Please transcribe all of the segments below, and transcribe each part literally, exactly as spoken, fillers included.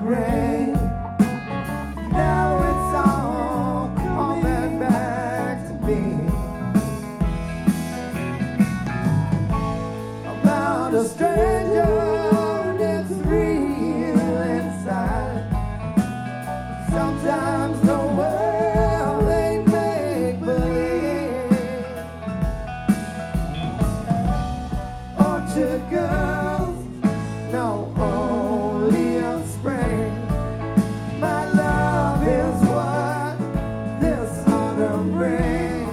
rain. Now it's all coming back to me. About a stranger that's real inside. Sometimes the world ain't make believe. Orchard girls know only a spring. My love is what this autumn brings.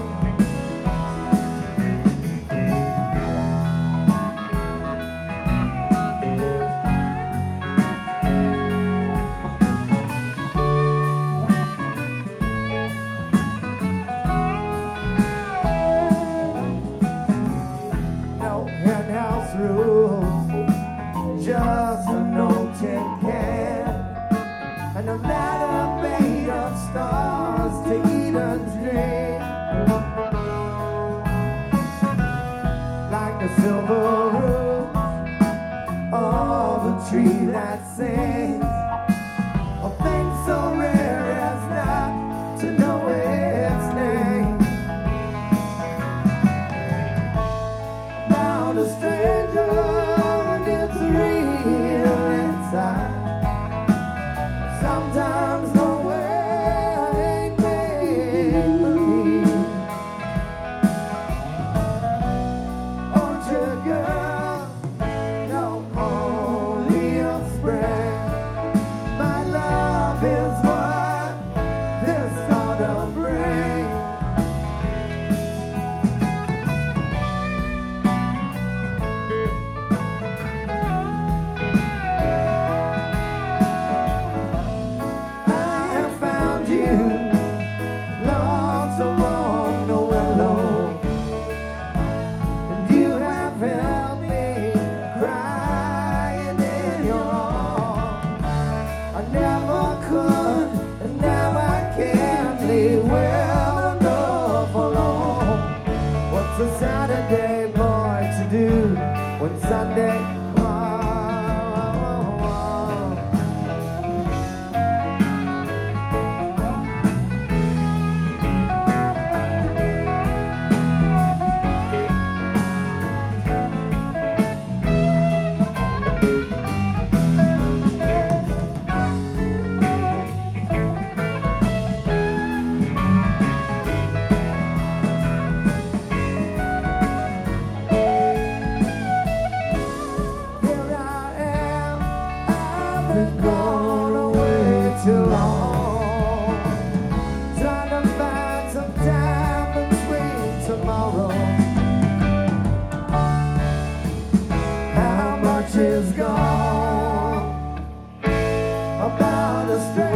No henhouse rules, just an old tin can and a ladder made of stars to Eden's dream. Like the silver roof of a tree that sings, a thing so rare as not to know its name. Now the stranger gets real inside. Sometimes the world ain't made believe. Orchard girl, no only a spring. My love is what this autumn brings. I have found you lost along the willow, and you have held me crying in your arms. I never could, and now I can't leave well enough alone. What's a Saturday boy to do when Sunday comes? Here I am, I've been gone away too long, trying to find some time between tomorrow. How much is gone about a stranger?